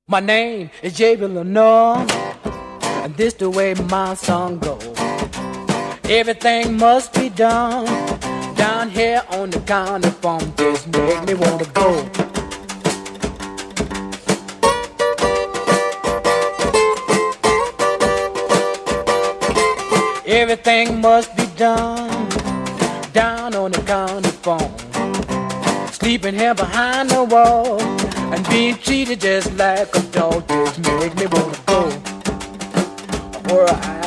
My name is J.B. Lenore, and this the way my song goes. Everything must be done down here on the county farm. Just make me wanna go. Everything must be done down on the county farm. Sleeping here behind the wall and being treated just like a dog. Just make me wanna go where I